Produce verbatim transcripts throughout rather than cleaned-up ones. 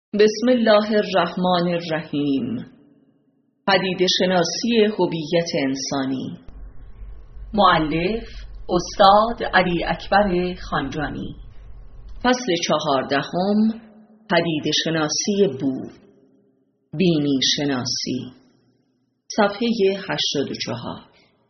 بسم الله الرحمن الرحیم. پدیده شناسی هویت انسانی. مؤلف استاد علی اکبر خانجانی. فصل چهاردهم. پدیده شناسی بو. بینی شناسی. صفحه هشتاد و چهار.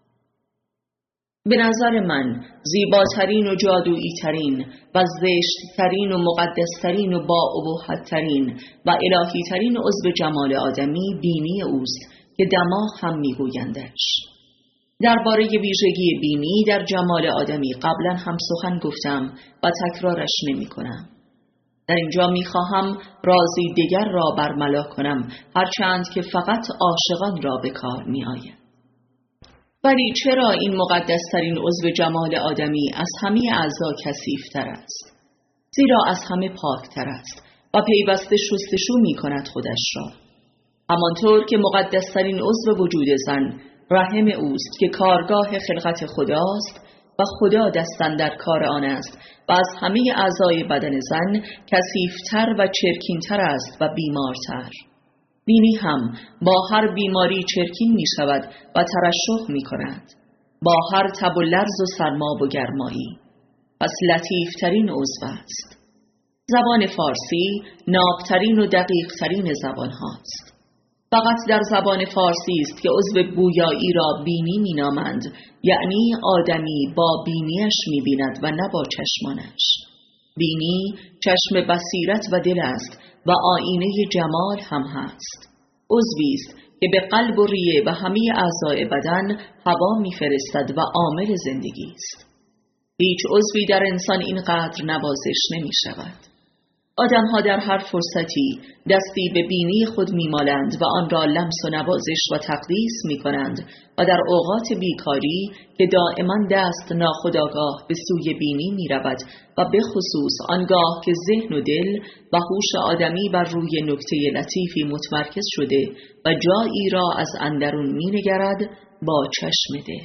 به نظر من زیباترین و جادویی ترین و زشتترین و مقدسترین و با اباحترین و الهی ترین عضو جمال آدمی بینی اوست که دماغ هم میگویندش. درباره ویژگی بینی در جمال آدمی قبلا هم سخن گفتم و تکرارش نمی کنم. در اینجا می خواهم رازی دیگر را برملا کنم، هرچند که فقط عاشقان را به کار می آید. ولی چرا این مقدسترین عضو جمال آدمی از همه اعضا کثیف‌تر است؟ زیرا از همه پاکتر است و پیوسته شستشو می کند خودش را. همانطور که مقدسترین عضو وجود زن رحم اوست که کارگاه خلقت خداست و خدا دستن در کار آن است و از همه اعضای بدن زن کثیف‌تر و چرکین‌تر است و بیمارتر. بینی هم با هر بیماری چرکین می شود و ترشح می کند، با هر تب و لرز و سرما و گرمایی. پس لطیفترین عضو است. زبان فارسی نابترین و دقیقترین زبان هاست. فقط در زبان فارسی است که عضو بویایی را بینی می نامند، یعنی آدمی با بینیش می بیند و نه با چشمانش. بینی چشم بصیرت و دل است و آینه جمال هم هست. عضوی است که به قلب و ریه و همه اعضای بدن هوا می‌فرستد و عامل زندگی است. هیچ عضوی در انسان اینقدر نوازش نمی شود. آدم‌ها در هر فرصتی دستی به بینی خود می‌مالند و آن را لمس و نوازش و تقدیس می‌کنند و در اوقات بیکاری که دائما دست ناخودآگاه به سوی بینی می‌رود و به خصوص آنگاه که ذهن و دل و هوش آدمی بر روی نکته لطیفی متمرکز شده و جایی را از اندرون می‌نگرد، با چشم دل.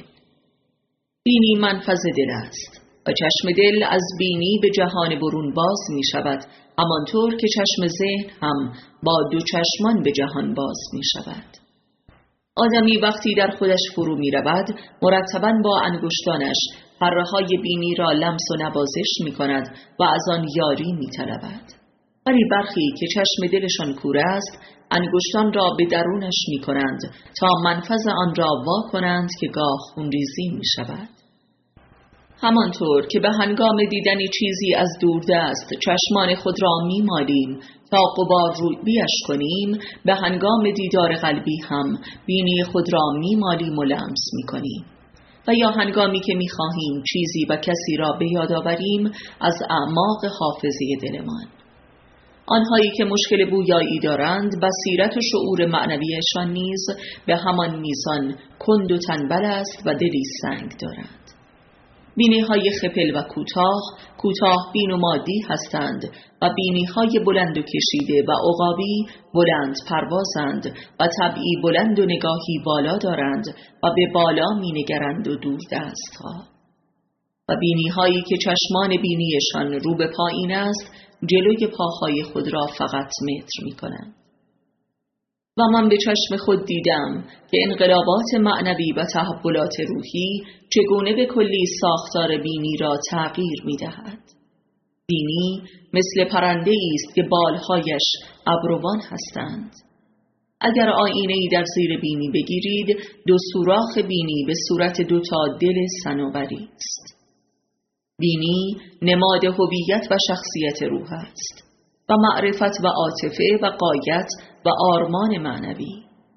بینی منفذ دل است و چشم دل از بینی به جهان برون باز می شود، همانطور که چشم ذهن هم با دو چشمان به جهان باز می شود. آدمی وقتی در خودش فرو می رود، مرتباً با انگشتانش پره‌های بینی را لمس و نوازش می کند و از آن یاری می طلبد. ولی برخی که چشم دلشان کور است، انگشتان را به درونش می کنند تا منفذ آن را وا کنند که گاه خونریزی می شود. همانطور که به هنگام دیدن چیزی از دوردست چشمان خود را می‌مالیم تا غبار روی بیش کنیم، به هنگام دیدار قلبی هم بینی خود را می‌مالیم و لمس می‌کنیم. و یا هنگامی که می‌خواهیم چیزی و کسی را به یاد آوریم از اعماق حافظه دلمان. آنهایی که مشکل بویایی دارند، بصیرت و شعور معنویشان نیز به همان میزان کند و تنبل است و دلی سنگ دارند. بینی های خپل و کوتاه، کوتاه بین و مادی هستند و بینی های بلند و کشیده و عقابی بلند پروازند و طبعی بلند و نگاهی بالا دارند و به بالا می نگرند و دور دست ها. و بینی هایی که چشمان بینیشان رو به پایین است، جلوی پاهای خود را فقط متر می کنند. و من به چشم خود دیدم که انقلابات معنوی و تحولات روحی چگونه به کلی ساختار بینی را تغییر می دهد. بینی مثل پرنده است که بالهایش ابروان هستند. اگر آینه‌ای در زیر بینی بگیرید، دو سوراخ بینی به صورت دو تا دل صنوبری است. بینی نماد هویت و شخصیت روح است و معرفت و عاطفه و غایت و آرمان معنوی.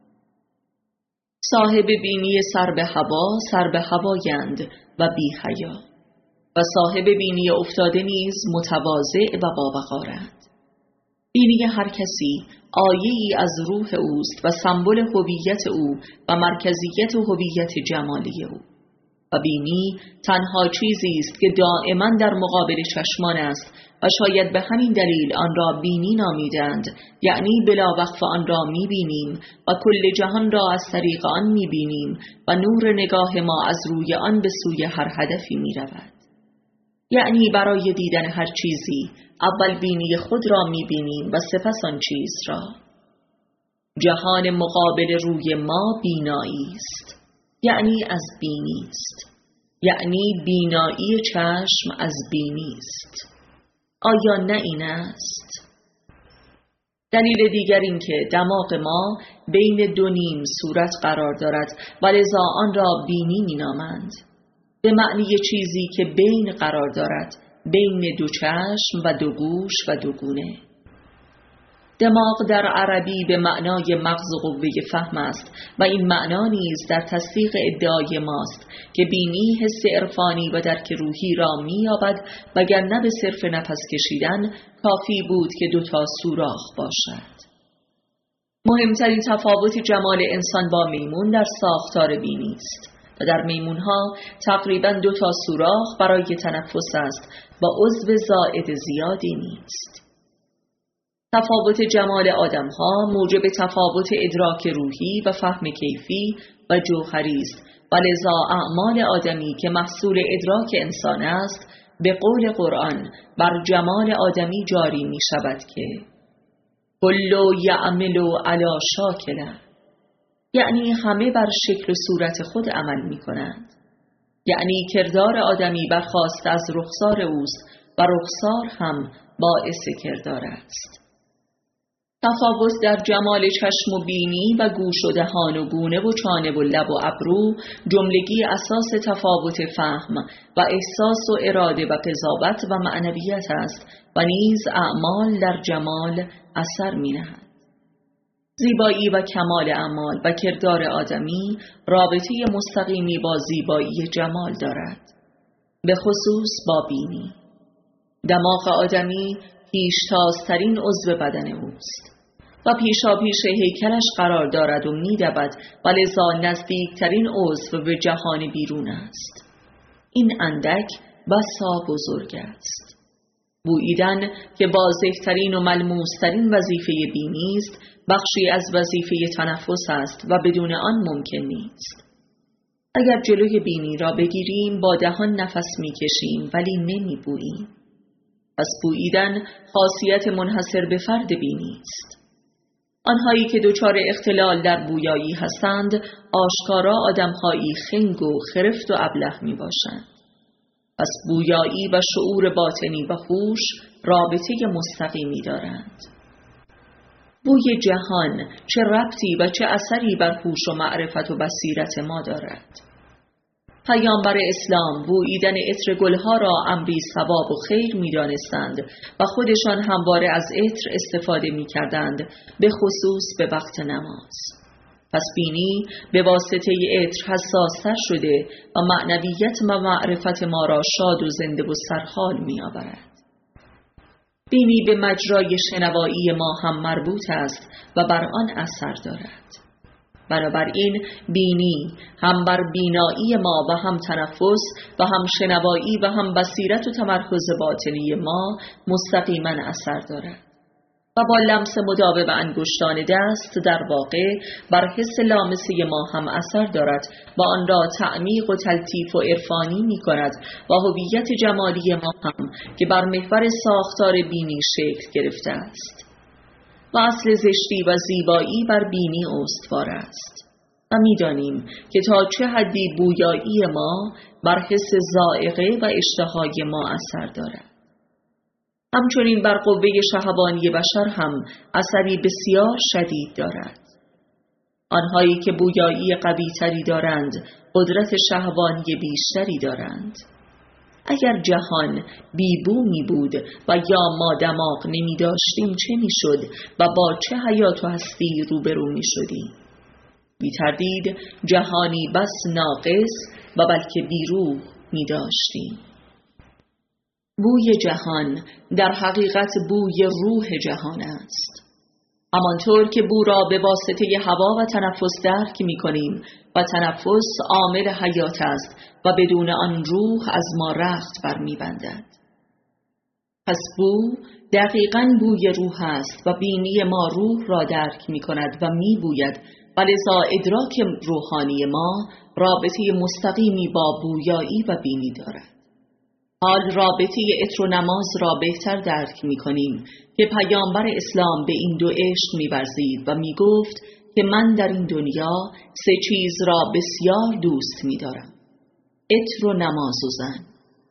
صاحب بینی سر به هوا سر به هوایند و بی حیا و صاحب بینی افتاده نیز متواضع و باوقارند. بینی هر کسی آیه‌ای از روح اوست و سمبل هویت او و مرکزیت هویت جمالی او. و بینی تنها چیزی است که دائما در مقابل چشمان است و شاید به همین دلیل آن را بینی نامیدند، یعنی بلا وقف آن را می بینیم و کل جهان را از طریق آن می بینیم و نور نگاه ما از روی آن به سوی هر هدفی می رود. یعنی برای دیدن هر چیزی اول بینی خود را می‌بینیم و سپس آن چیز را. جهان مقابل روی ما بینایی است، یعنی از بینی است، یعنی بینایی چشم از بینی است. آیا نه این است؟ دلیل دیگر این که دماغ ما بین دو نیم صورت قرار دارد و لذا آن را بینی می‌نامند، به معنی چیزی که بین قرار دارد، بین دو چشم و دو گوش و دو گونه. دماغ در عربی به معنای مغز و قوه فهم است و این معنا نیز در تصدیق ادعای ماست که بینی حس عرفانی و درک روحی را می‌یابد، وگرنه به صرف نفس کشیدن کافی بود که دو تا سوراخ باشد. مهمترین تفاوت جمال انسان با میمون در ساختار بینی است و در میمونها تقریباً دو تا سوراخ برای تنفس است و عضو زائد زیادی نیست. تفاوت جمال آدمها موجب تفاوت ادراک روحی و فهم کیفی و جوهری است و لذا اعمال آدمی که محصول ادراک انسان است به قول قرآن بر جمال آدمی جاری می شود که کل یعمل علی شاکله، یعنی همه بر شکل و صورت خود عمل می کنند، یعنی کردار آدمی برخواست از رخسار اوست و رخسار هم باعث کردار است. تفاوت در جمال چشم و بینی و گوش و دهان و گونه و چانه و لب و ابرو جملگی اساس تفاوت فهم و احساس و اراده و قضاوت و معنویت است و نیز اعمال در جمال اثر می نهند. زیبایی و کمال اعمال و کردار آدمی رابطه مستقیمی با زیبایی جمال دارد، به خصوص با بینی. دماغ آدمی پیشتازترین عضو بدن اوست و پیشا پیش هیکلش قرار دارد و می‌دود و لذا نزدیکترین عضو به جهان بیرون است. این اندک بسا بزرگ است. بوییدن که واضح‌ترین و ملموس‌ترین وظیفه بینی است، بخشی از وظیفه تنفس است و بدون آن ممکن نیست. اگر جلوی بینی را بگیریم با دهان نفس می‌کشیم ولی نمی‌بوییم. پس بوییدن خاصیت منحصر به فرد بینی است. آنهایی که دچار اختلال در بویایی هستند آشکارا آدمهایی خنگ و خرفت و ابله می باشند. پس بویایی و شعور باطنی و هوش رابطه مستقیمی دارند. بوی جهان چه ربطی و چه اثری بر هوش و معرفت و بصیرت ما دارد؟ پیامبر اسلام بوییدن عطر گلها را امری ثواب و خیر می دانستند و خودشان همواره از عطر استفاده می کردند، به خصوص به وقت نماز. پس بینی به واسطه عطر حساستر شده و معنویت و معرفت ما را شاد و زنده و سرحال می آورد. بینی به مجرای شنوایی ما هم مربوط است و بر آن اثر دارد. بنابراین بینی هم بر بینایی ما و هم تنفس و هم شنوایی و هم بصیرت و تمرکز باطنی ما مستقیما اثر دارد و با لمس مداوم انگشتان دست در واقع بر حس لامسه ما هم اثر دارد و آن را تعمیق و تلطیف و عرفانی می کند و هویت جمالی ما هم که بر محور ساختار بینی شکل گرفته است و اصل زشتی و زیبایی بر بینی استوار است و می‌دانیم که تا چه حدی بویایی ما بر حس ذائقه و اشتهای ما اثر دارد. همچنین بر قوه شهوانی بشر هم اثری بسیار شدید دارد. آنهایی که بویایی قوی‌تری دارند قدرت شهوانی بیشتری دارند. اگر جهان بیبو می بود و یا ما دماغ نمی داشتیم چه می شد و با چه حیات و هستی روبرو می شدیم؟ بی تردید جهانی بس ناقص و بلکه بیروح می داشتیم. بوی جهان در حقیقت بوی روح جهان است. همانطور که بو را به واسطه هوا و تنفس درک می کنیم و تنفس عامل حیات است و بدون آن روح از ما رخت بر می بندد. پس بو دقیقاً بوی روح است و بینی ما روح را درک می کند و می بوید و لذا ادراک روحانی ما رابطه مستقیمی با بویایی و بینی دارد. حال رابطه عطر و نماز را بهتر درک می کنیم که پیامبر اسلام به این دو عشق می ورزید و می گفت که من در این دنیا سه چیز را بسیار دوست می دارم: عطر و نماز و زن.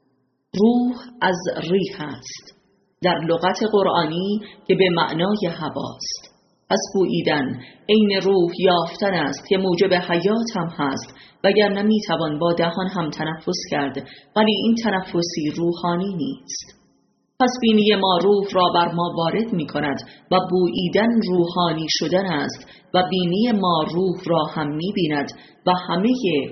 روح از ریح است در لغت قرآنی که به معنای هواست. پس بوییدن عین روح یافتن است که موجب حیات هم هست، وگرنه می توان با دهان هم تنفس کرد، ولی این تنفسی روحانی نیست. پس بینی ما روح را بر ما وارد می کند و بوییدن روحانی شدن است و بینی ما روح را هم می بیند و همه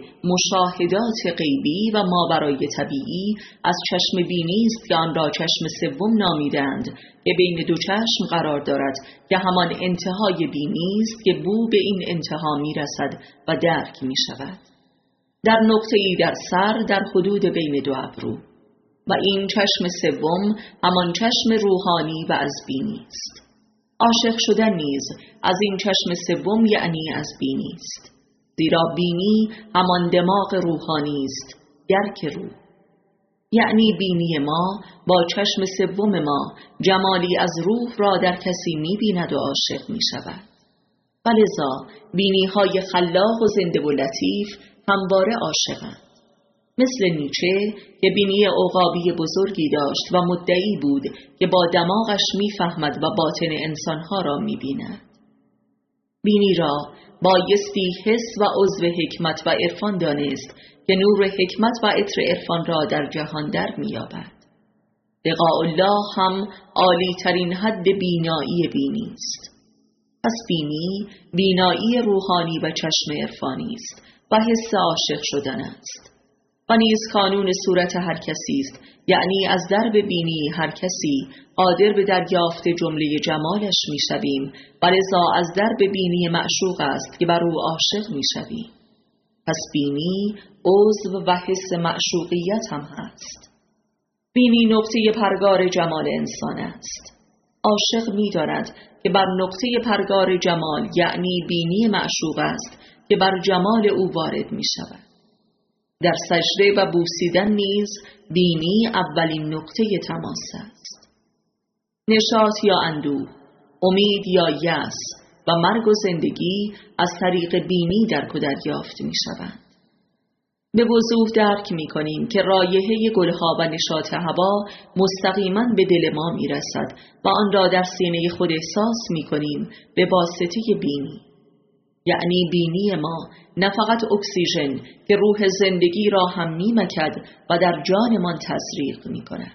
مشاهدات غیبی و ماورای طبیعی از چشم بینی است که آن را چشم سوم نامیدند که بین دو چشم قرار دارد که همان انتهای بینی است که بو به این انتها می رسد و درک می شود در نقطه‌ای در سر در حدود بین دو ابرو. و این چشم سوم همان چشم روحانی و از بینی است. عاشق شدن نیز از این چشم سوم یعنی از بینی است، زیرا بینی همان دماغ روحانی است، درک روح. یعنی بینی ما با چشم سوم ما جمالی از روح را در کسی می بیند و عاشق می شود. ولذا بینی های خلاق و زنده و لطیف همواره عاشقند. مثل نیچه که بینی عقابی بزرگی داشت و مدعی بود که با دماغش میفهمد و باطن انسانها را میبیند. بینی را بایستی حس و عضو حکمت و عرفان دانست که نور حکمت و عطر عرفان را در جهان در میابد. لقاء الله هم عالی ترین حد بینایی بینی است. پس بینی بینایی روحانی و چشم عرفانی است و حس عاشق شدن است. و نیز کانون صورت هر کسی است، یعنی از درب بینی هر کسی قادر به دریافت جمله جمالش می شویم و لذا از درب بینی معشوق است که بر او عاشق می شویم. پس بینی عضو و حس معشوقیت هم هست. بینی نقطه پرگار جمال انسان است. عاشق می داند که بر نقطه پرگار جمال یعنی بینی معشوق است که بر جمال او وارد می شود. در سجده و بوسیدن نیز بینی اولین نقطه تماس است. نشاط یا اندوه، امید یا یأس و مرگ و زندگی از طریق بینی درک و دریافت می شوند. به وضوح درک می کنیم که رایحه گلها و نشاط هوا مستقیما به دل ما می رسد و آن را در سینه خود احساس می کنیم به واسطه بینی. یعنی بینی ما نه فقط اکسیژن که روح زندگی را هم می مکد و در جانمان تزریق می کند.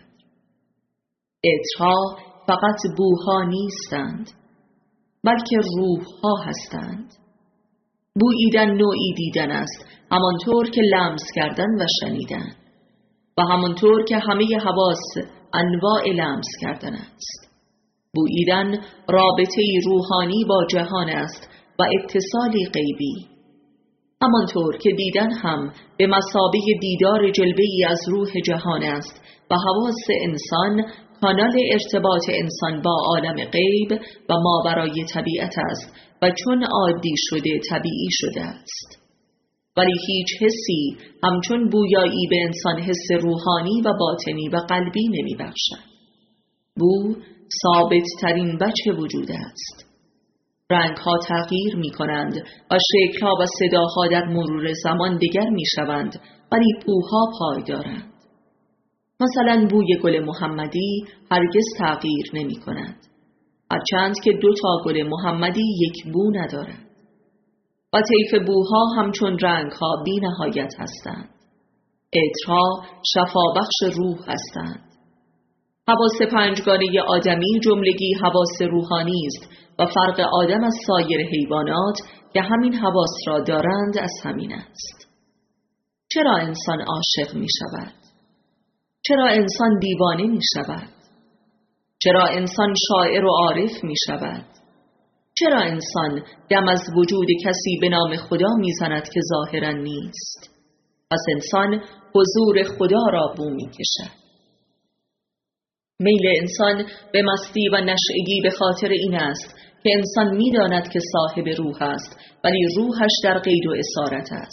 عطرها فقط بوها نیستند، بلکه روحها هستند. بوییدن نوعی دیدن است، همانطور که لمس کردن و شنیدن، و همانطور که همه حواس انواع لمس کردن است. بوییدن رابطه‌ای روحانی با جهان است و اتصالی غیبی. همانطور که دیدن هم به مثابه دیدار جلوه‌ای از روح جهان است و حواس انسان کانال ارتباط انسان با عالم غیب و ماورای طبیعت است و چون عادی شده طبیعی شده است. ولی هیچ حسی همچون بویایی به انسان حس روحانی و باطنی و قلبی نمی بخشد. بو ثابت ترین وجه وجود است. رنگها تغییر می کنند و شکلها و صداها در مرور زمان دیگر می شوند، ولی بوها پایدارند. مثلا بوی گل محمدی هرگز تغییر نمی کند، هرچند که دو تا گل محمدی یک بو ندارد. و طیف بوها همچون رنگها بی نهایت هستند. عطرها شفابخش روح هستند. حواس پنجگانه آدمی جملگی حواس روحانی است و فرق آدم از سایر حیوانات که همین حواس را دارند از همین است. چرا انسان عاشق می شود؟ چرا انسان دیوانه می شود؟ چرا انسان شاعر و عارف می شود؟ چرا انسان دم از وجود کسی به نام خدا می زند که ظاهرا نیست؟ پس انسان حضور خدا را بو می کشد. میل انسان به مستی و نشئگی به خاطر این است که انسان می داند که صاحب روح است، ولی روحش در قید و اسارت است.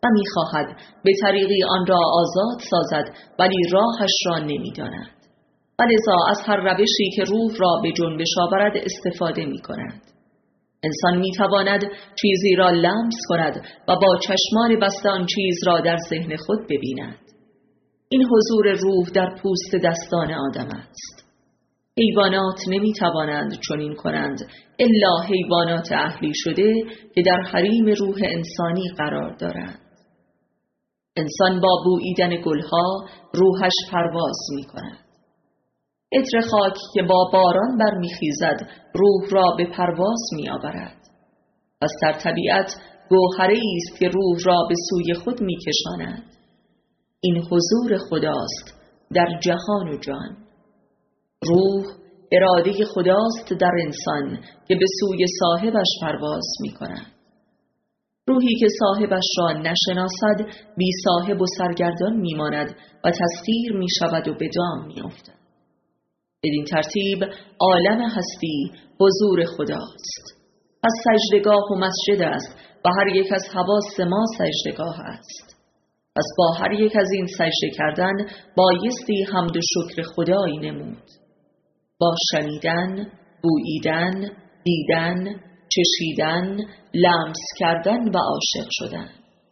و می‌خواهد به طریقی آن را آزاد سازد ولی راهش را نمی‌داند. و لذا از هر روشی که روح را به جنبش آورد استفاده می‌کند. انسان می‌تواند چیزی را لمس کند و با چشمان بسته آن چیز را در ذهن خود ببیند. این حضور روح در پوست دستان آدم است. حیوانات نمی‌توانند چنین کنند الا حیوانات اهلی شده که در حریم روح انسانی قرار دارند. انسان با بوییدن گلها روحش پرواز می‌کند. عطر خاک که با باران برمیخیزد روح را به پرواز می‌آورد. پس در طبیعت گوهره‌ای است که روح را به سوی خود می‌کشاند. این حضور خداست در جهان و جان. روح اراده خداست در انسان که به سوی صاحبش پرواز می‌کند. روحی که صاحبش را نشناسد بی صاحب و سرگردان می‌ماند و تسخیر می‌شود و به دام می‌افتد. بدین ترتیب عالم هستی حضور خداست. پس سجدگاه و مسجد است و هر یک از حواس ما سجدگاه است. پس با هر یک از این سجده کردن بایستی حمد و شکر خدایی نمود. با شنیدن، بوییدن، دیدن، چشیدن، لمس کردن و عاشق شدن.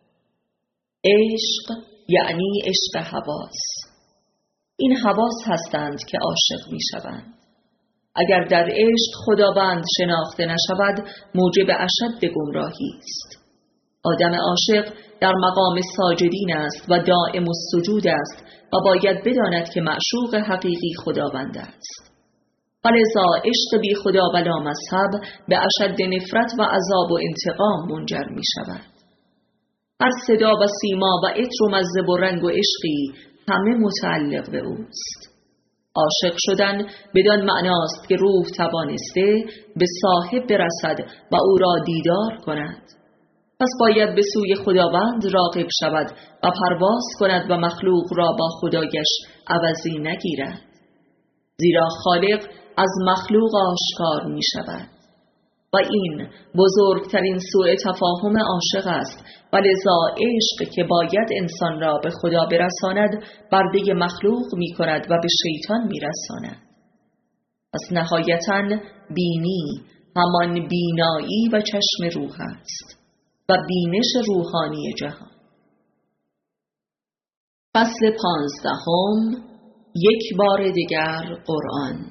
عشق یعنی عشق حواس. این حواس هستند که عاشق می شوند. اگر در عشق خداوند شناخته نشود موجب اشد گمراهی است. آدم عاشق در مقام ساجدین است و دائم السجود است و باید بداند که معشوق حقیقی خداوند است. فلذا عشق بی خدا و لا مذهب به اشد نفرت و عذاب و انتقام منجر می شود. هر صدا و سیما و عطر و مزه و رنگ و عشقی همه متعلق به اوست. عاشق شدن بدان معناست که روح توانسته به صاحب برسد و او را دیدار کند. پس باید به سوی خداوند راغب شود و پرواز کند و مخلوق را با خدایش عوضی نگیرد. زیرا خالق از مخلوق آشکار می شود. و این بزرگترین سوء تفاهم عاشق است و لذا عشق که باید انسان را به خدا برساند برده مخلوق می کند و به شیطان می رساند. پس نهایتاً بینی همان بینایی و چشم روح است و بینش روحانی جهان. فصل پانزدهم. یک بار دیگر قرآن.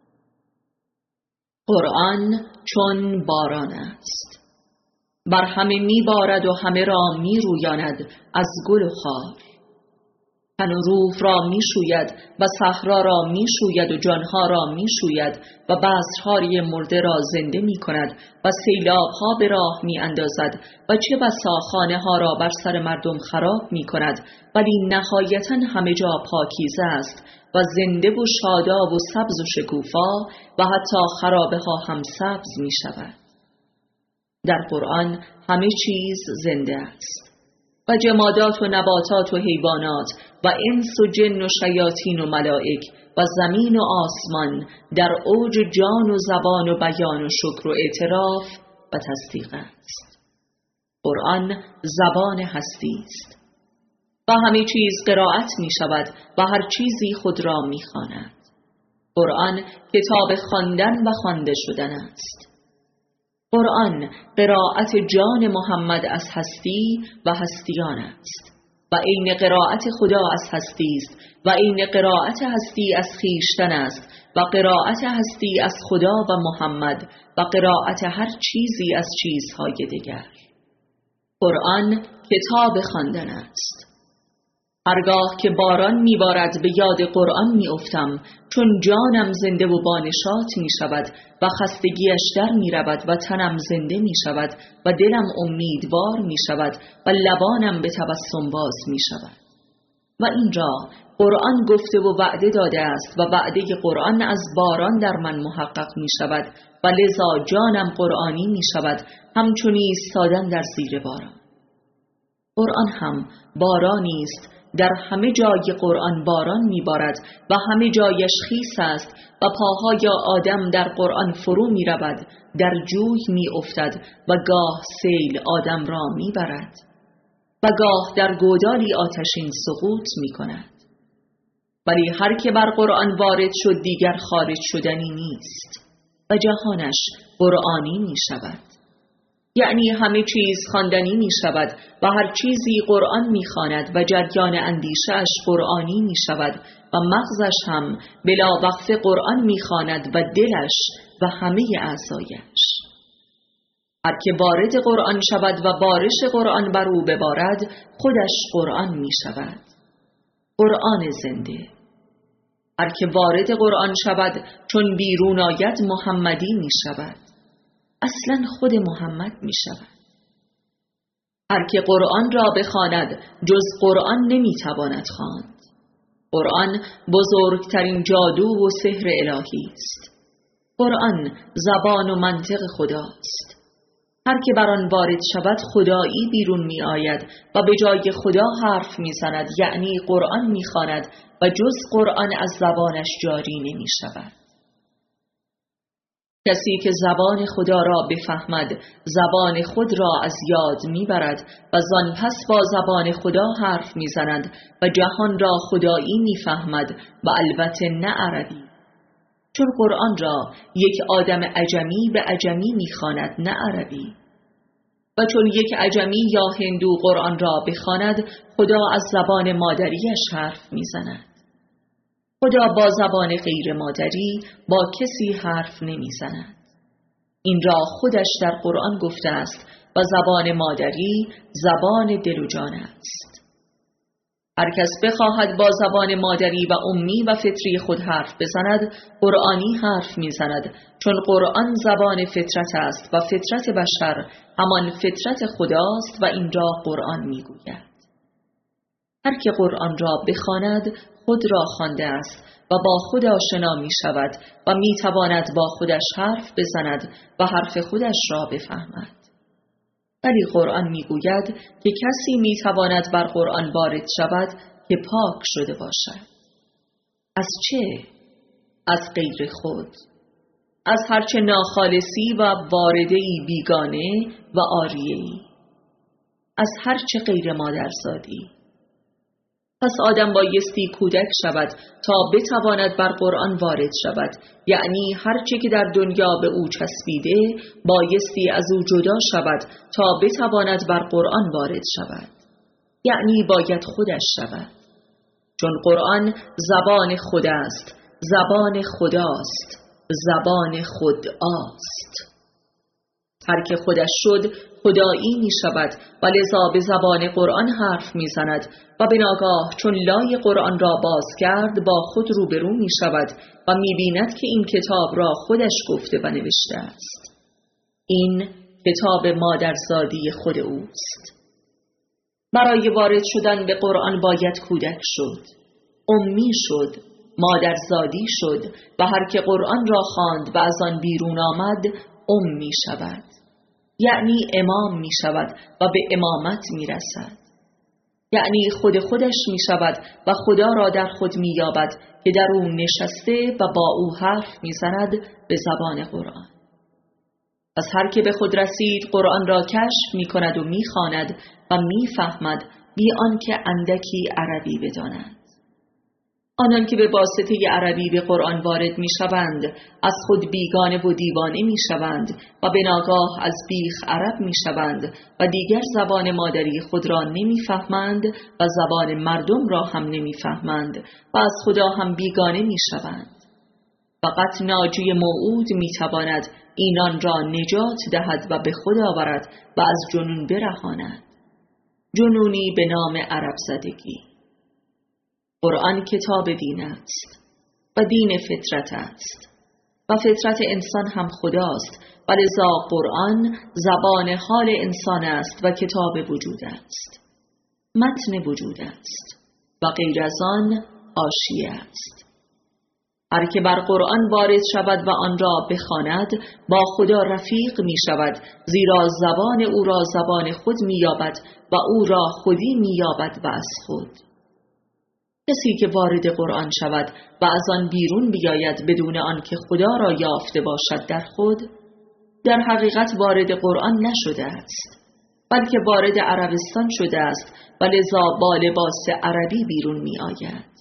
قرآن چون باران است، بر همه می بارد و همه را می رویاند از گل و خار. تن و روح را می شوید و صحرا را می شوید و جانها را می شوید و بذرهای مرده را زنده می کند و سیلابها به راه می اندازد و چه بسا خانه ها را بر سر مردم خراب می کند، ولی نهایتاً همه جا پاکیزه است و زنده و شاداب و سبز و شکوفا و حتی خرابه ها هم سبز می شود. در قرآن همه چیز زنده است و جمادات و نباتات و حیوانات و انس و جن و شیاطین و ملائک و زمین و آسمان در اوج جان و زبان و بیان و شکر و اعتراف و تصدیق است. قرآن زبان هستی است و همه چیز قرائت می شود و هر چیزی خود را می خواند. قرآن کتاب خواندن و خوانده شدن است. قرآن قرائت جان محمد از هستی و هستیان است و عین قرائت خدا از هستی است و عین قرائت هستی از خویشتن است و قرائت هستی از خدا و محمد و قرائت هر چیزی از چیزهای دیگر. قرآن کتاب خواندن است. هرگاه که باران میبارد به یاد قرآن میافتم، چون جانم زنده و بانشات می شود و خستگیش در می رود و تنم زنده می شود و دلم امیدوار می شود و لبانم به تبسم باز می شود. و این را قرآن گفته و وعده داده است و وعده قرآن از باران در من محقق می شود و لذا جانم قرآنی می شود، همچون ایستادن در زیر باران. قرآن هم بارانی است، در همه جای قرآن باران میبارد و همه جایش خیس است و پاهای آدم در قرآن فرو می رود، در جوی می افتد و گاه سیل آدم را می برد. و گاه در گودالی آتشین سقوط می کند. ولی هر که بر قرآن وارد شد دیگر خارج شدنی نیست و جهانش قرآنی می شود. یعنی همه چیز خواندنی می شود و هر چیزی قرآن می خواند و جریان اندیشه‌اش قرآنی می شود و مغزش هم بلا وقفه قرآن می خواند و دلش و همه اعضایش. هر که وارد قرآن شود و بارش قرآن بر او ببارد خودش قرآن می شود. قرآن زنده. هر که وارد قرآن شود چون بیرون آید محمدی می شود. اصلا خود محمد می شود. هر که قرآن را بخواند جز قرآن نمی تواند خواند. قرآن بزرگترین جادو و سحر الهی است. قرآن زبان و منطق خداست. هر که بر آن وارد شود خدایی بیرون می آید و به جای خدا حرف می زند، یعنی قرآن می خواند و جز قرآن از زبانش جاری نمی شود. کسی که زبان خدا را بفهمد زبان خود را از یاد می برد و زان پس با زبان خدا حرف می زند و جهان را خدایی می فهمد و البته نه عربی، چون قرآن را یک آدم عجمی به عجمی می خواند نه عربی. و چون یک عجمی یا هندو قرآن را بخواند خدا از زبان مادریش حرف می زند. خدا با زبان غیر مادری با کسی حرف نمی زند. این را خودش در قرآن گفته است و زبان مادری زبان دل و جان است. هر کس بخواهد با زبان مادری و امی و فطری خود حرف بزند قرآنی حرف می زند، چون قرآن زبان فطرت است و فطرت بشر همان فطرت خداست و این را قرآن می گوید. هر که قرآن را بخواند خود را خوانده است و با خود آشنا می شود و می تواند با خودش حرف بزند و حرف خودش را بفهمد. ولی قرآن می گوید که کسی می تواند بر قرآن وارد شود که پاک شده باشد. از چه؟ از غیر خود. از هرچه ناخالصی و واردهی بیگانه و آریهی. از هرچه غیر مادرزادی. پس آدم بایستی کودک شود تا بتواند بر قرآن وارد شود، یعنی هرچه که در دنیا به او چسبیده بایستی از او جدا شود تا بتواند بر قرآن وارد شود، یعنی باید خودش شود، چون قرآن زبان خود است، زبان خداست، زبان خداست. هر که خودش شد خدایی می شود و لذا به زبان قرآن حرف می زند و به ناگاه چون لای قرآن را باز کرد با خود روبرو می شود و می بیند که این کتاب را خودش گفته و نوشته است. این کتاب مادرزادی خود اوست. برای وارد شدن به قرآن باید کودک شد، امی شد، مادرزادی شد و هر که قرآن را خواند و از آن بیرون آمد ام می شود، یعنی امام می شود و به امامت می رسد، یعنی خود خودش می شود و خدا را در خود می یابد که در او نشسته و با او حرف می زند به زبان قرآن. از هر که به خود رسید قرآن را کشف می کند و می خواند و می فهمد بی آنکه اندکی عربی بداند. آنان که به واسطه عربی به قرآن وارد می شوند از خود بیگانه و دیوانه می شوند و به ناگاه از بیخ عرب می شوند و دیگر زبان مادری خود را نمی فهمند و زبان مردم را هم نمی فهمند و از خدا هم بیگانه می شوند. فقط ناجی موعود می تواند اینان را نجات دهد و به خود آورد و از جنون برهاند، جنونی به نام عرب زدگی. قرآن کتاب دین است و دین فطرت است و فطرت انسان هم خداست و لذا قرآن زبان حال انسان است و کتاب وجود است، متن وجود است و غیر از آن حاشیه است. هر که بر قرآن وارد شود و آن را بخواند با خدا رفیق می شود، زیرا زبان او را زبان خود می یابد و او را خودی می یابد و از خود. کسی که وارد قرآن شود و از آن بیرون بیاید بدون آن که خدا را یافته باشد در خود، در حقیقت وارد قرآن نشده است، بلکه وارد عربستان شده است و لذا با لباس عربی بیرون می آید.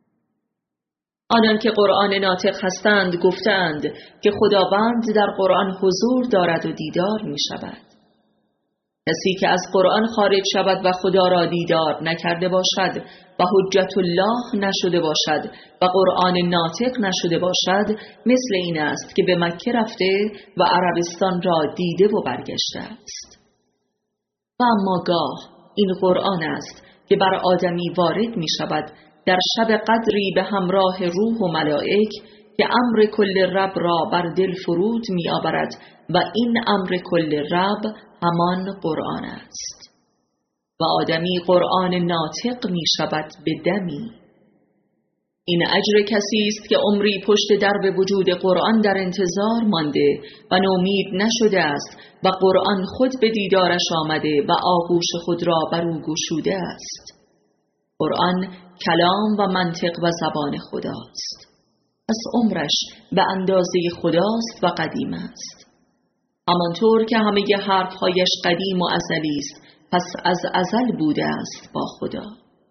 آنان که قرآن ناطق هستند گفتند که خداوند در قرآن حضور دارد و دیدار می شود. کسی که از قرآن خارج شود و خدا را دیدار نکرده باشد و حجت الله نشده باشد و قرآن ناطق نشده باشد، مثل این است که به مکه رفته و عربستان را دیده و برگشته است. و اما گاه این قرآن است که بر آدمی وارد می شود در شب قدری به همراه روح و ملائک که امر کل رب را بر دل فرود می آورد و این امر کل رب همان قرآن است و آدمی قرآن ناطق می شود به دمی. این اجر کسی است که عمری پشت درب وجود قرآن در انتظار مانده و نومید نشده است و قرآن خود به دیدارش آمده و آغوش خود را بر او گشوده است. قرآن کلام و منطق و زبان خداست. پس عمرش به اندازه خداست و قدیم است. همانطور که همه حرفهایش قدیم و ازلی است، پس از ازل بوده است با خدا.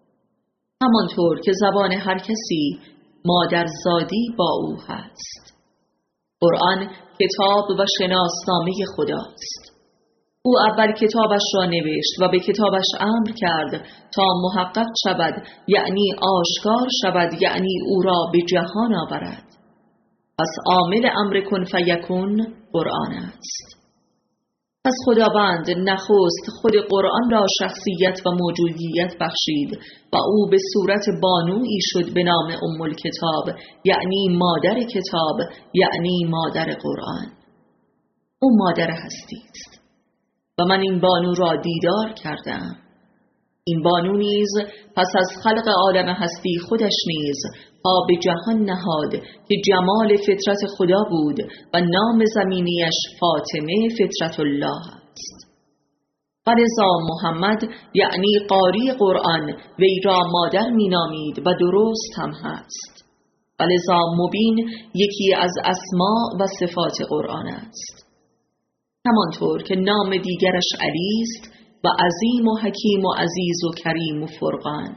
همانطور که زبان هر کسی مادرزادی با او هست. قرآن کتاب و شناسنامه خداست. او اول کتابش را نوشت و به کتابش امر کرد تا محقق شود، یعنی آشکار شود، یعنی او را به جهان آورد. پس عامل امر کن فیکون قرآن است. پس خداوند نخست خود قرآن را شخصیت و موجودیت بخشید و او به صورت بانویی شد به نام ام الکتاب، یعنی مادر کتاب، یعنی مادر قرآن. او مادر هستی است و من این بانو را دیدار کردم. این بانو نیز پس از خلق عالم هستی خودش نیز پا به جهان نهاد که جمال فطرت خدا بود و نام زمینیش فاطمه فطرت الله است. و لذا محمد یعنی قاری قرآن وی را مادر می نامید و درست هم هست. و لذا مبین یکی از اسما و صفات قرآن است. همانطور که نام دیگرش علی است و عظیم و حکیم و عزیز و کریم و فرقان.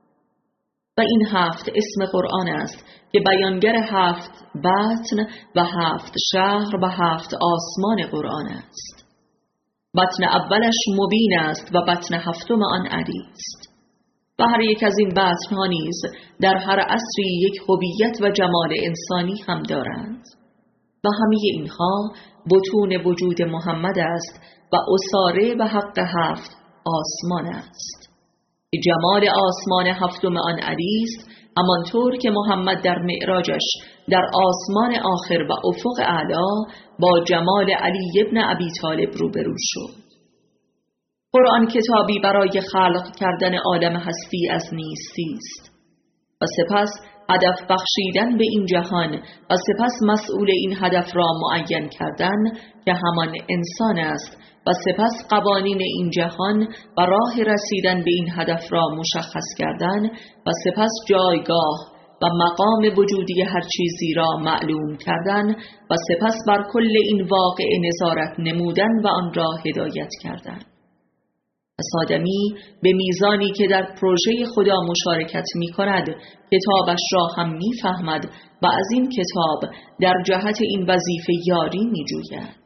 و این هفت اسم قرآن است که بیانگر هفت بطن و هفت شهر و هفت آسمان قرآن است. بطن اولش مبین است و بطن هفتم آن علی است. و هر یک از این بطنها نیز در هر عصری یک هویت و جمال انسانی هم دارند. و همه اینها بطون وجود محمد است و اساره و حق هفت آسمان است. جمال آسمان هفتم آن علی است، همانطور که محمد در معراجش در آسمان آخر و افق اعلی با جمال علی ابن ابی طالب روبرو شد. قرآن کتابی برای خلق کردن عالم هستی از نیستی است و سپس هدف بخشیدن به این جهان و سپس مسئول این هدف را معین کردن که همان انسان است و سپس قوانین این جهان و راه رسیدن به این هدف را مشخص کردن و سپس جایگاه و مقام وجودی هر چیزی را معلوم کردن و سپس بر کل این واقع نظارت نمودن و آن را هدایت کردن. پس آدمی به میزانی که در پروژه خدا مشارکت می کند کتابش را هم می فهمد و از این کتاب در جهت این وظیفه یاری می جوید.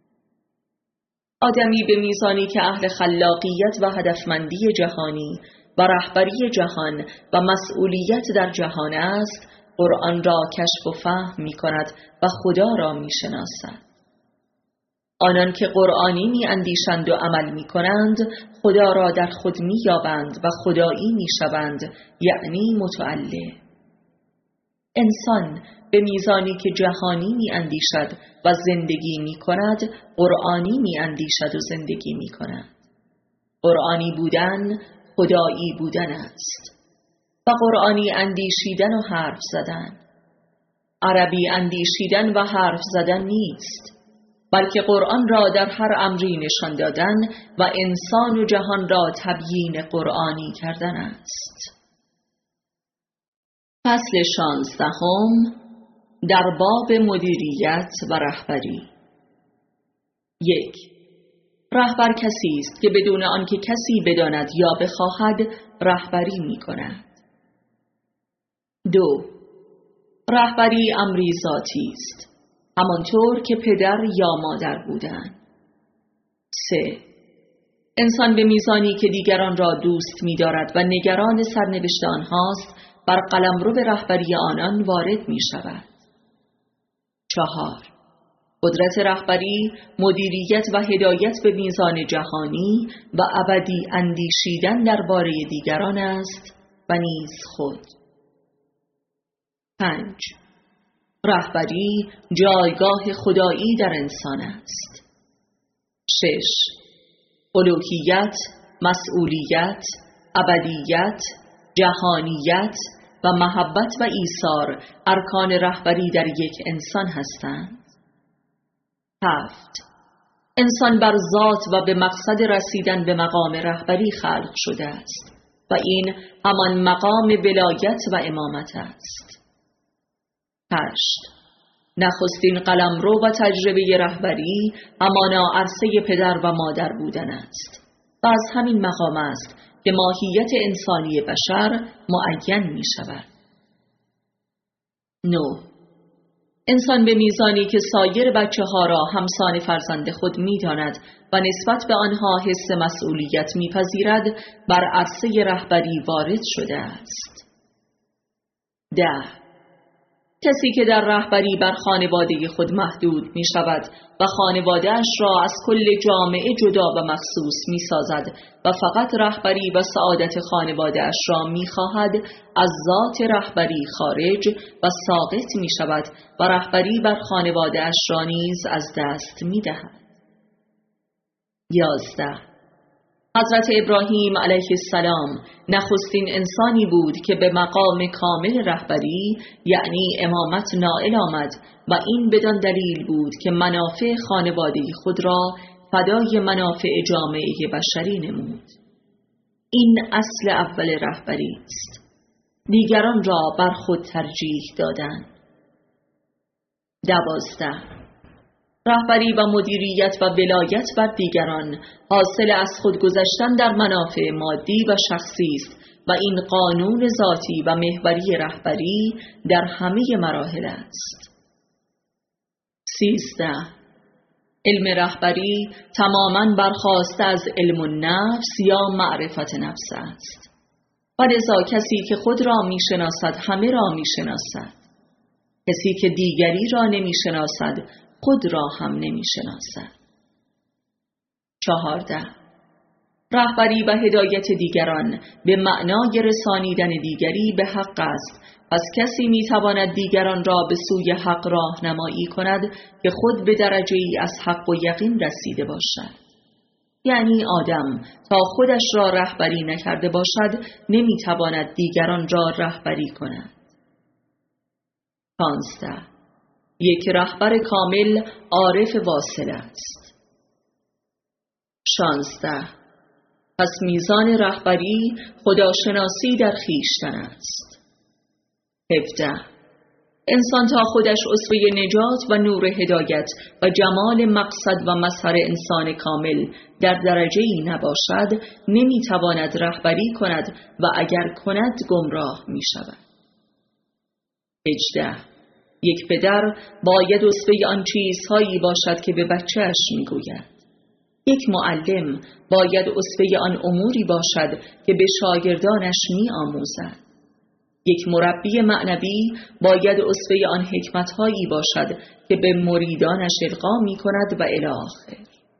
آدمی به میزانی که اهل خلاقیت و هدفمندی جهانی و رهبری جهان و مسئولیت در جهان است، قرآن را کشف و فهم می کند و خدا را می شناسد. آنان که قرآنی می اندیشند و عمل می کنند خدا را در خود می یابند و خدایی می شوند، یعنی متعلم. انسان به میزانی که جهانی می اندیشد و زندگی می کند قرآنی می اندیشد و زندگی می کند. قرآنی بودن خدایی بودن است و قرآنی اندیشیدن و حرف زدن. عربی اندیشیدن و حرف زدن نیست، بلکه قرآن را در هر امری نشان دادن و انسان و جهان را تبیین قرآنی کردن است. فصل شانزدهم در باب مدیریت و رهبری. یک. رهبر کسی است که بدون آنکه کسی بداند یا بخواهد رهبری می کند. دو. رهبری امری ذاتی است، همانطور که پدر یا مادر بودند. سه. انسان به میزانی که دیگران را دوست می دارد و نگران سرنوشت آنهاست بر قلمرو به رهبری آنان وارد می شود. چهار. قدرت رهبری، مدیریت و هدایت به میزان جهانی و ابدی اندیشیدن درباره دیگران است و نیز خود. پنج. رهبری جایگاه خدایی در انسان است. شش. الوهیت، مسئولیت، ابدیت، جهانیت و محبت و ایثار ارکان رهبری در یک انسان هستند. هفت. انسان بر ذات و به مقصد رسیدن به مقام رهبری خلق شده است و این همان مقام ولایت و امامت است. هشت. نخستین قلمرو و تجربه رهبری همانا عرصه پدر و مادر بودن است و از همین مقام است که ماهیت انسانی بشر معین می شود. نه. انسان به میزانی که سایر بچه ها را همسان فرزند خود می داند و نسبت به آنها حس مسئولیت می پذیرد بر عرصه رهبری وارد شده است. ده. کسی که در رهبری بر خانواده خود محدود می شود و خانواده‌اش را از کل جامعه جدا و مخصوص می سازد و فقط رهبری و سعادت خانواده‌اش را می خواهد، از ذات رهبری خارج و ساقط می شود و رهبری بر خانواده‌اش را نیز از دست می دهد. یازده. حضرت ابراهیم علیه السلام نخستین انسانی بود که به مقام کامل رهبری یعنی امامت نائل آمد و این بدان دلیل بود که منافع خانواده خود را فدای منافع جامعه بشری نمود. این اصل اول رهبری است. دیگران را بر خود ترجیح دادن. دوازده. رهبری و مدیریت و ولایت بر دیگران حاصل از خودگذشتن در منافع مادی و شخصی است و این قانون ذاتی و محوری رهبری در همه مراحل است. سیزده. علم رهبری تماماً برخاسته از علم النفس یا معرفت نفس است و لذا کسی که خود را می شناسد همه را می شناسد. کسی که دیگری را نمی شناسد خود را هم نمی شناسد. چهارده. رهبری و هدایت دیگران به معنای رسانیدن دیگری به حق است، پس کسی می تواند دیگران را به سوی حق راهنمایی کند که خود به درجه ای از حق و یقین رسیده باشد. یعنی آدم تا خودش را رهبری نکرده باشد نمی تواند دیگران را رهبری کند. پانزده. یک رهبر کامل عارف واصل است. شانزده. پس میزان رهبری خداشناسی در خویشتن است. هفده. انسان تا خودش اسوه نجات و نور هدایت و جمال مقصد و مظهر انسان کامل در درجه ای نباشد نمیتواند رهبری کند و اگر کند گمراه می شود. هجده. یک پدر باید اسوه آن چیزهایی باشد که به بچه‌اش میگوید. یک معلم باید اسوه آن اموری باشد که به شاگردانش میآموزد. یک مربی معنوی باید اسوه آن حکمتهایی باشد که به مریدانش القا میکند و الی آخر.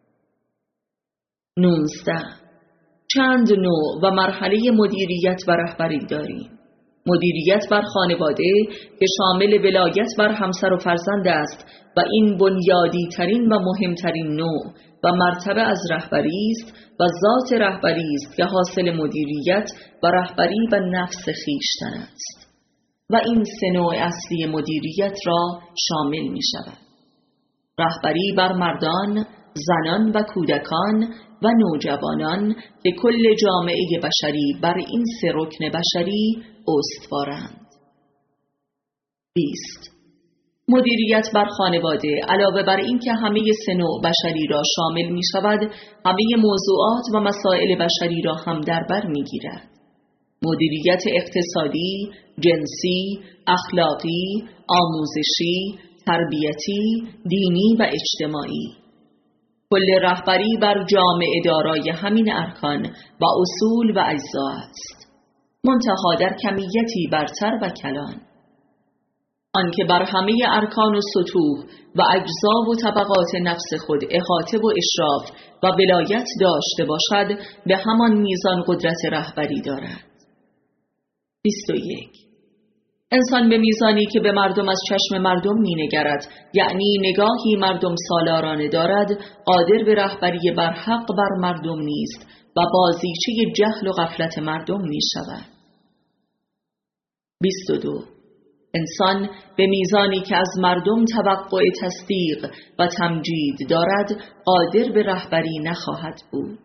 نوزده. چند نوع و مرحله مدیریت و رهبری داریم. مدیریت بر خانواده که شامل ولایت بر همسر و فرزند است و این بنیادی ترین و مهمترین نوع و مرتبه از رهبری است و ذات رهبری است که حاصل مدیریت و رهبری و نفس خویشتن است و این سه نوع اصلی مدیریت را شامل می شود. رهبری بر مردان، زنان و کودکان و نوجوانان که کل جامعه بشری بر این سه رکن بشری استوارند. بیست. مدیریت بر خانواده علاوه بر اینکه همه سه نوع بشری را شامل می شود، همه موضوعات و مسائل بشری را هم در بر می گیرد. مدیریت اقتصادی، جنسی، اخلاقی، آموزشی، تربیتی، دینی و اجتماعی. کل رهبری بر جامعه دارای همین ارکان و اصول و اجزا است، منتها در کمیتی برتر و کلان. آنکه بر همه ارکان و سطوح و اجزا و طبقات نفس خود احاطه و اشراف و ولایت داشته باشد، به همان میزان قدرت رهبری دارد. بیست و یک. انسان به میزانی که به مردم از چشم مردم می نگرد، یعنی نگاهی مردم سالارانه دارد، قادر به رهبری بر حق بر مردم نیست و بازیچه جهل و غفلت مردم می شود. بیست و دو. انسان به میزانی که از مردم توقع تصدیق و تمجید دارد، قادر به رهبری نخواهد بود.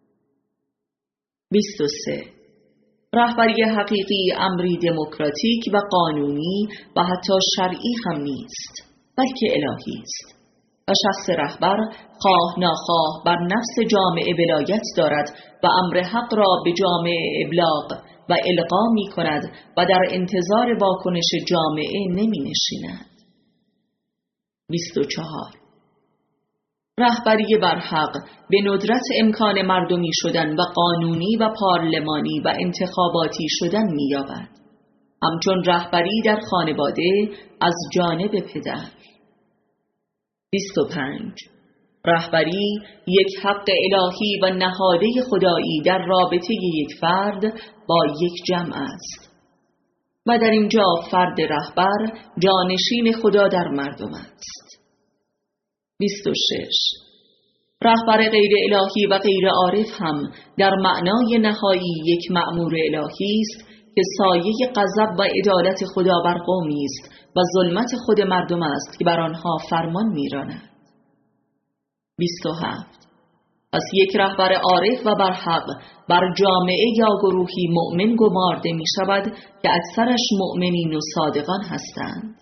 بیست و سه. رهبری حقیقی امری دموکراتیک و قانونی و حتی شرعی هم نیست، بلکه الهی است و شخص رهبر خواه ناخواه بر نفس جامعه ولایت دارد و امر حق را به جامعه ابلاغ و القا می کند و در انتظار واکنش جامعه نمی نشیند. بیست و چهار. رهبری بر حق به ندرت امکان مردمی شدن و قانونی و پارلمانی و انتخاباتی شدن می یابد، همچون رهبری در خانواده از جانب پدر. بیست و پنج. رهبری یک حق الهی و نهاده خدایی در رابطه یک فرد با یک جمع است و در اینجا فرد رهبر جانشین خدا در مردم است. بیست و شش. رهبر غیر الهی و غیر عارف هم در معنای نهایی یک مأمور الهی است که سایه غضب و عدالت خدا بر قومی است و ظلمت خود مردم است که بر آنها فرمان می‌راند. بیست و هفت. پس یک رهبر عارف و بر حق بر جامعه یا گروهی مؤمن گمارده می شود که اکثرش مؤمنین و صادقان هستند.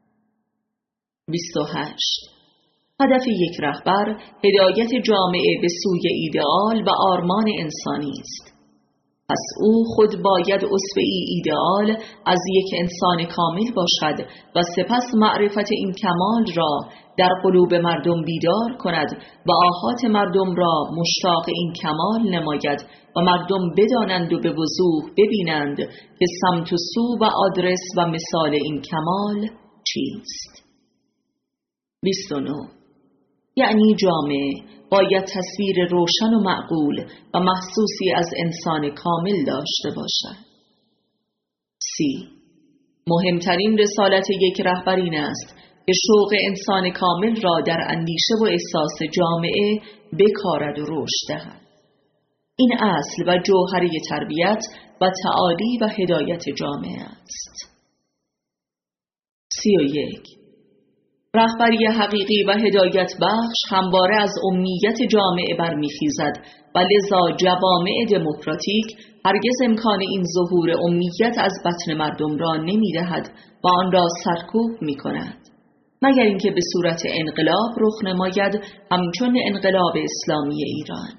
بیست و هشت. هدف یک رهبر هدایت جامعه به سوی ایدئال و آرمان انسانی است. پس او خود باید اسوه‌ای ایدئال از یک انسان کامل باشد و سپس معرفت این کمال را در قلوب مردم بیدار کند و آحات مردم را مشتاق این کمال نماید و مردم بدانند و به وضوح ببینند که سمت و سو و آدرس و مثال این کمال چیست. بیست و نه. یعنی جامعه باید تصویر روشن و معقول و محسوسی از انسان کامل داشته باشد. سی. مهمترین رسالت یک رهبر این است که شوق انسان کامل را در اندیشه و احساس جامعه بکارد و رشد دهد. این اصل و جوهره تربیت و تعالی و هدایت جامعه است. سی و یک. رهبری حقیقی و هدایت بخش همواره از امنیت جامعه برمیخیزد و لذا جوامع دموکراتیک هرگز امکان این ظهور امنیت از بطن مردم را نمی‌دهد و آن را سرکوب می‌کند، مگر اینکه به صورت انقلاب رخ نماید، همچون انقلاب اسلامی ایران.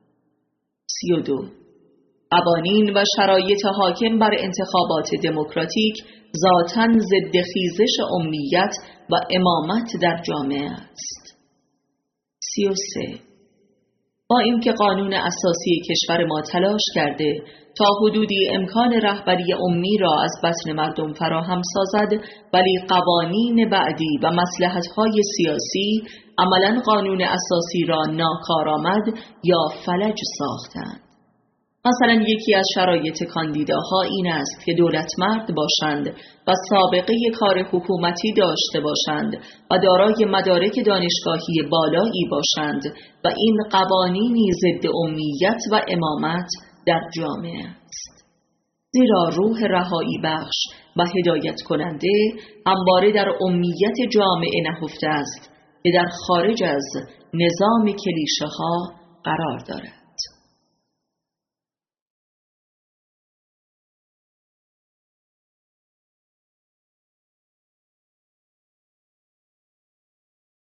سی و دو. قوانین و شرایط حاکم بر انتخابات دموکراتیک ذاتاً ضد خیزش امنیت و امامت در جامعه است. سی و سه. با اینکه قانون اساسی کشور ما تلاش کرده تا حدودی امکان رهبری امنی را از بطن مردم فراهم سازد، ولی قوانین بعدی و مصلحت‌های سیاسی عملاً قانون اساسی را ناکارآمد یا فلج ساختند. مثلا یکی از شرایط کاندیداها این است که دولتمرد باشند و سابقه کار حکومتی داشته باشند و دارای مدارک دانشگاهی بالایی باشند و این قوانینی ضد امنیت و امامت در جامعه است. زیرا روح رهایی بخش و هدایت کننده همواره در امنیت جامعه نهفته است که در خارج از نظام کلیشه ها قرار دارد.